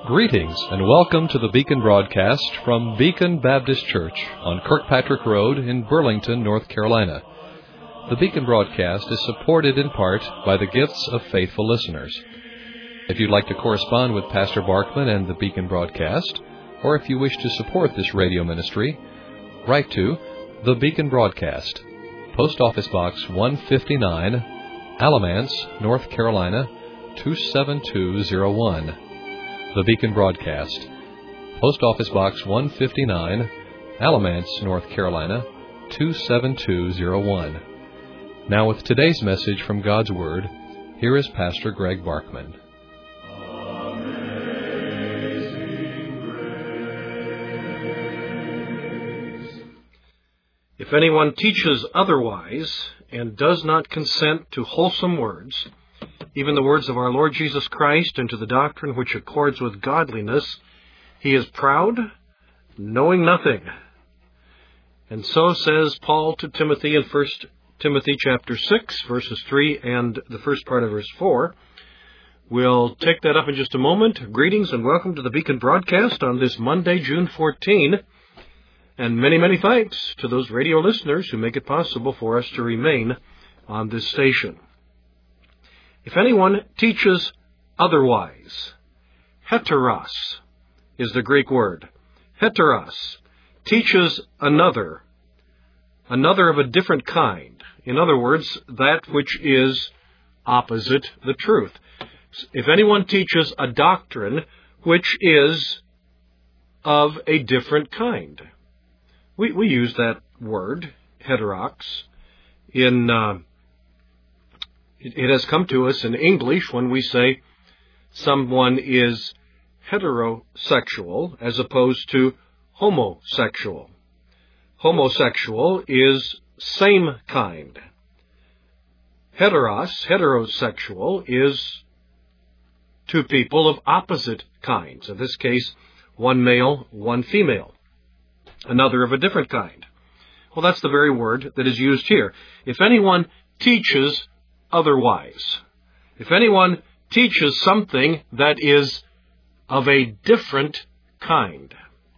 Greetings and welcome to the Beacon broadcast from Beacon Baptist Church on Kirkpatrick Road in Burlington, North Carolina. The Beacon broadcast is supported in part by the gifts of faithful listeners. If you'd like to correspond with Pastor Barkman and the Beacon broadcast, or if you wish to support this radio ministry, write to the Beacon Broadcast, Post Office Box 159, Alamance, North Carolina 27201. The Beacon Broadcast, Post Office Box 159, Alamance, North Carolina 27201. Now with today's message from God's Word, here is Pastor Greg Barkman. If anyone teaches otherwise and does not consent to wholesome words, even the words of our Lord Jesus Christ, and to the doctrine which accords with godliness, he is proud, knowing nothing. And so says Paul to Timothy in 1 Timothy chapter 6, verses 3 and the first part of verse 4. We'll take that up in just a moment. Greetings and welcome to the Beacon broadcast on this Monday, June 14. And many, many thanks to those radio listeners who make it possible for us to remain on this station. If anyone teaches otherwise, heteros is the Greek word. Heteros teaches another of a different kind. In other words, that which is opposite the truth. If anyone teaches a doctrine which is of a different kind. We use that word, heteros, it has come to us in English when we say someone is heterosexual as opposed to homosexual. Homosexual is same kind. Heterosexual, is two people of opposite kinds. In this case, one male, one female. Another of a different kind. Well, that's the very word that is used here. If anyone teaches otherwise, if anyone teaches something that is of a different kind.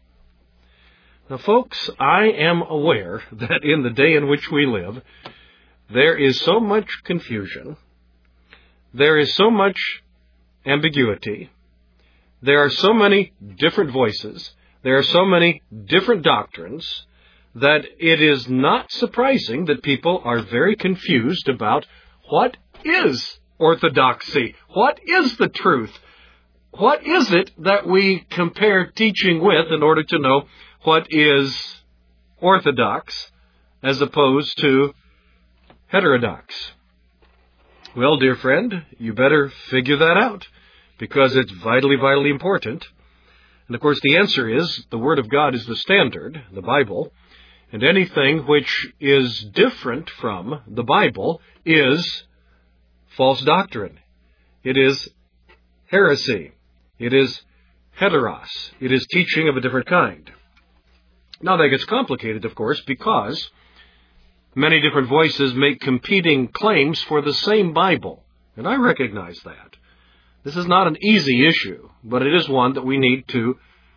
Now, folks, I am aware that in the day in which we live, there is so much confusion, there is so much ambiguity, there are so many different voices, there are so many different doctrines, that it is not surprising that people are very confused about what is orthodoxy? What is the truth? What is it that we compare teaching with in order to know what is orthodox as opposed to heterodox? Well, dear friend, you better figure that out because it's vitally, vitally important. And of course, the answer is the Word of God is the standard, the Bible, and anything which is different from the Bible is false doctrine. It is heresy. It is heteros. It is teaching of a different kind. Now that gets complicated, of course, because many different voices make competing claims for the same Bible. And I recognize that. This is not an easy issue, but it is one that we need to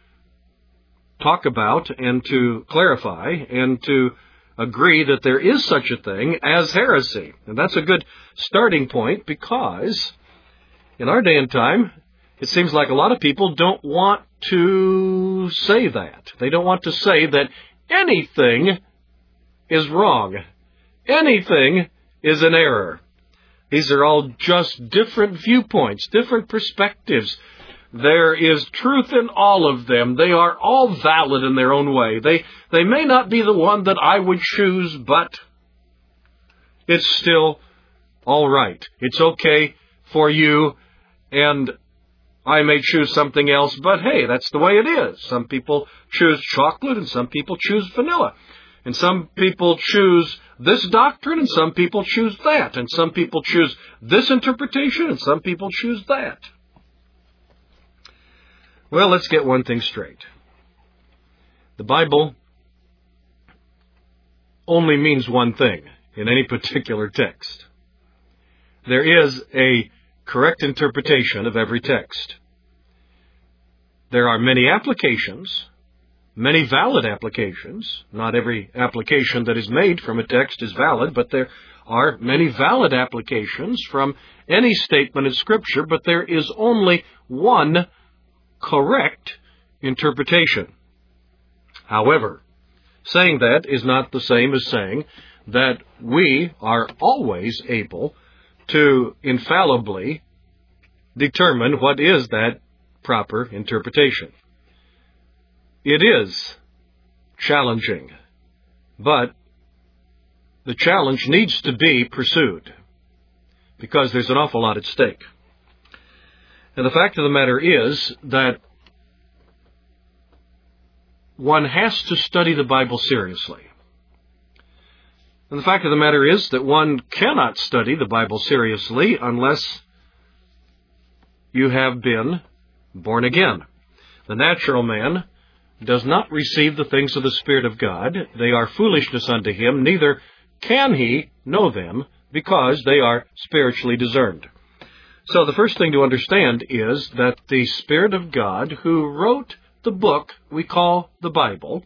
talk about and to clarify and to agree that there is such a thing as heresy. And that's a good starting point because in our day and time, it seems like a lot of people don't want to say that. They don't want to say that anything is wrong. Anything is an error. These are all just different viewpoints, different perspectives. There is truth in all of them. They are all valid in their own way. They may not be the one that I would choose, but it's still all right. It's okay for you, and I may choose something else, but hey, that's the way it is. Some people choose chocolate, and some people choose vanilla. And some people choose this doctrine, and some people choose that. And some people choose this interpretation, and some people choose that. Well, let's get one thing straight. The Bible only means one thing in any particular text. There is a correct interpretation of every text. There are many applications, many valid applications. Not every application that is made from a text is valid, but there are many valid applications from any statement in Scripture, but there is only one correct interpretation. However, saying that is not the same as saying that we are always able to infallibly determine what is that proper interpretation. It is challenging, but the challenge needs to be pursued because there's an awful lot at stake. And the fact of the matter is that one has to study the Bible seriously. And the fact of the matter is that one cannot study the Bible seriously unless you have been born again. The natural man does not receive the things of the Spirit of God. They are foolishness unto him, neither can he know them, because they are spiritually discerned. So the first thing to understand is that the Spirit of God, who wrote the book we call the Bible,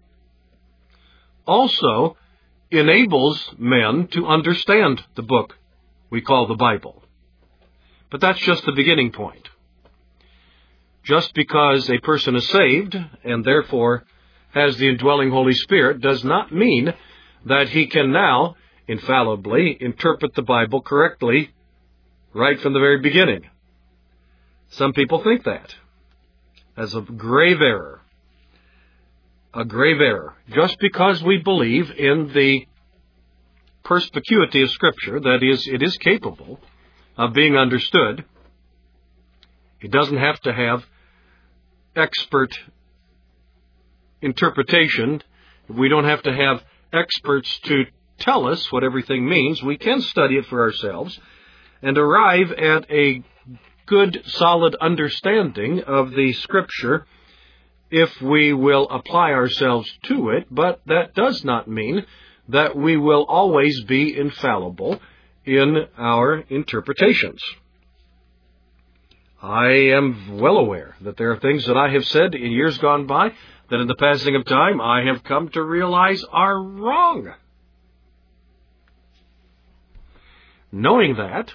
also enables men to understand the book we call the Bible. But that's just the beginning point. Just because a person is saved and therefore has the indwelling Holy Spirit does not mean that he can now infallibly interpret the Bible correctly right from the very beginning. Some people think that. That's a grave error. A grave error. Just because we believe in the perspicuity of Scripture, that is, it is capable of being understood, it doesn't have to have expert interpretation. We don't have to have experts to tell us what everything means. We can study it for ourselves and arrive at a good, solid understanding of the Scripture if we will apply ourselves to it, but that does not mean that we will always be infallible in our interpretations. I am well aware that there are things that I have said in years gone by that in the passing of time I have come to realize are wrong. Knowing that,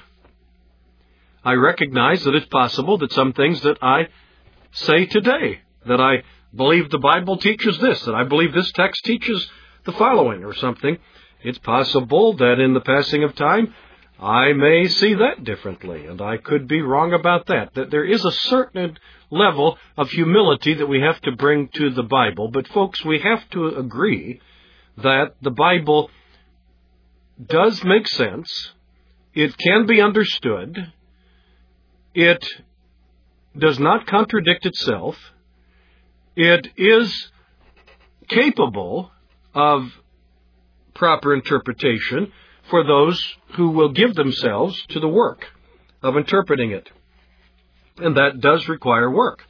I recognize that it's possible that some things that I say today, that I believe the Bible teaches this, that I believe this text teaches the following or something, it's possible that in the passing of time I may see that differently, and I could be wrong about that. That there is a certain level of humility that we have to bring to the Bible, but folks, we have to agree that the Bible does make sense. It can be understood. It does not contradict itself. It is capable of proper interpretation for those who will give themselves to the work of interpreting it. And that does require work.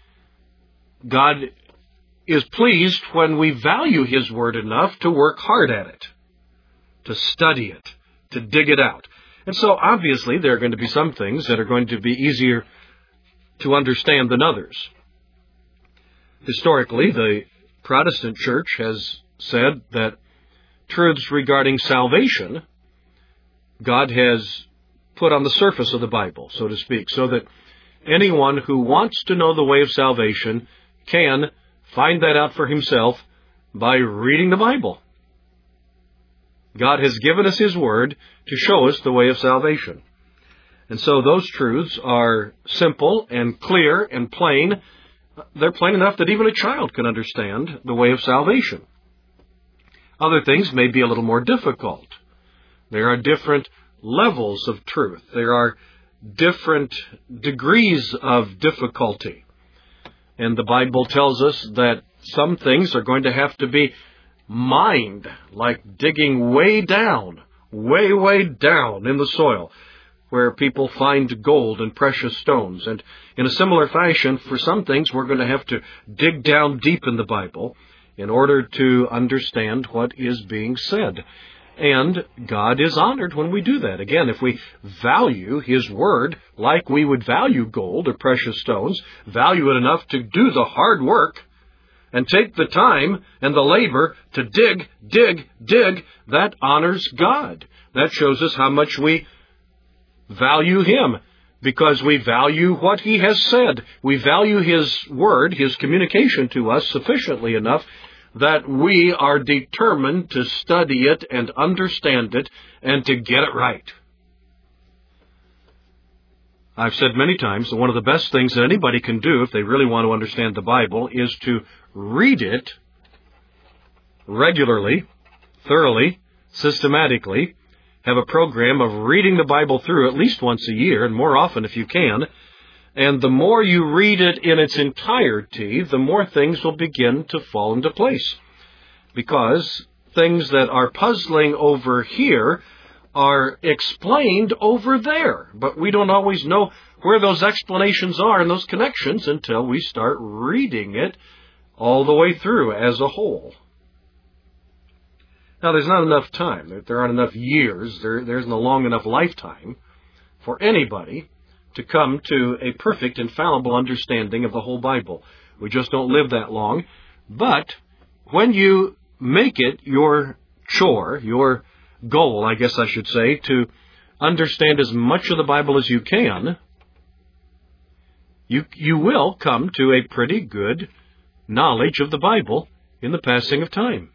God is pleased when we value His Word enough to work hard at it, to study it, to dig it out. And so obviously there are going to be some things that are going to be easier to understand than others. Historically, the Protestant Church has said that truths regarding salvation God has put on the surface of the Bible, so to speak, so that anyone who wants to know the way of salvation can find that out for himself by reading the Bible. God has given us His Word to show us the way of salvation. And so those truths are simple and clear and plain. They're plain enough that even a child can understand the way of salvation. Other things may be a little more difficult. There are different levels of truth. There are different degrees of difficulty. And the Bible tells us that some things are going to have to be mined, like digging way down in the soil, where people find gold and precious stones. And in a similar fashion, for some things, we're going to have to dig down deep in the Bible in order to understand what is being said. And God is honored when we do that. Again, if we value His Word like we would value gold or precious stones, value it enough to do the hard work and take the time and the labor to dig, that honors God. That shows us how much we value Him, because we value what He has said. We value His Word, His communication to us sufficiently enough that we are determined to study it and understand it and to get it right. I've said many times that one of the best things that anybody can do if they really want to understand the Bible is to read it regularly, thoroughly, systematically. Have a program of reading the Bible through at least once a year, and more often if you can. And the more you read it in its entirety, the more things will begin to fall into place. Because things that are puzzling over here are explained over there. But we don't always know where those explanations are and those connections until we start reading it all the way through as a whole. Now, there's not enough time. There aren't enough years. There isn't a long enough lifetime for anybody to come to a perfect, infallible understanding of the whole Bible. We just don't live that long. But when you make it your chore, your goal, I guess I should say, to understand as much of the Bible as you can, you will come to a pretty good knowledge of the Bible in the passing of time.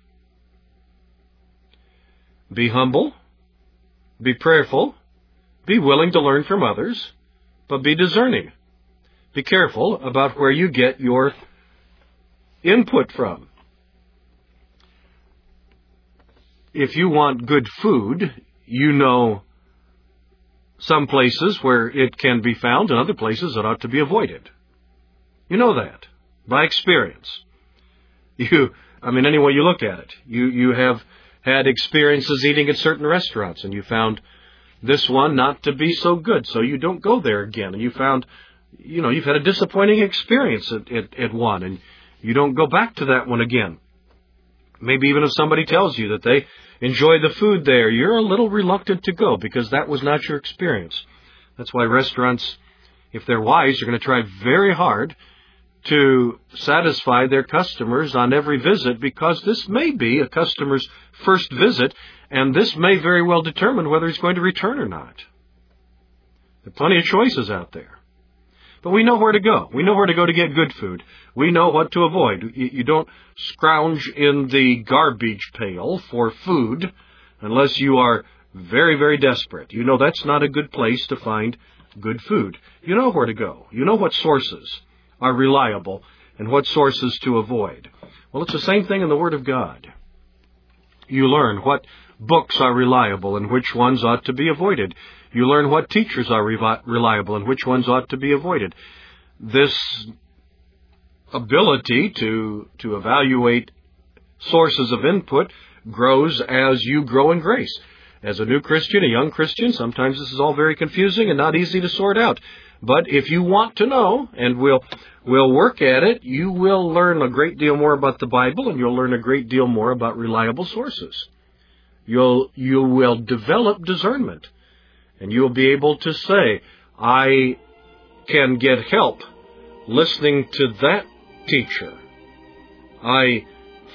Be humble, be prayerful, be willing to learn from others, but be discerning. Be careful about where you get your input from. If you want good food, you know some places where it can be found and other places that ought to be avoided. You know that by experience. Any way you look at it, you have had experiences eating at certain restaurants, and you found this one not to be so good, so you don't go there again. And you found, you've had a disappointing experience at one, and you don't go back to that one again. Maybe even if somebody tells you that they enjoy the food there, you're a little reluctant to go because that was not your experience. That's why restaurants, if they're wise, are going to try very hard to satisfy their customers on every visit, because this may be a customer's first visit, and this may very well determine whether he's going to return or not. There are plenty of choices out there. But we know where to go. We know where to go to get good food. We know what to avoid. You don't scrounge in the garbage pail for food unless you are very, very desperate. You know that's not a good place to find good food. You know where to go. You know what sources are reliable and what sources to avoid. Well, it's the same thing in the Word of God. You learn what books are reliable and which ones ought to be avoided. You learn what teachers are reliable and which ones ought to be avoided. This ability to evaluate sources of input grows as you grow in grace. As a new Christian, a young Christian, sometimes this is all very confusing and not easy to sort out. But if you want to know, and we'll work at it, you will learn a great deal more about the Bible, and you'll learn a great deal more about reliable sources. You will develop discernment, and you'll be able to say, I can get help listening to that teacher. I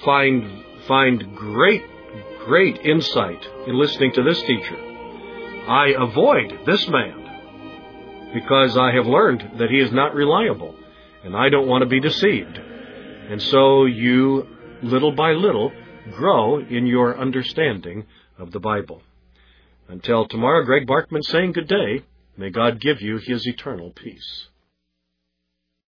find great insight in listening to this teacher. I avoid this man because I have learned that he is not reliable, and I don't want to be deceived. And so you, little by little, grow in your understanding of the Bible. Until tomorrow, Greg Barkman saying good day. May God give you His eternal peace.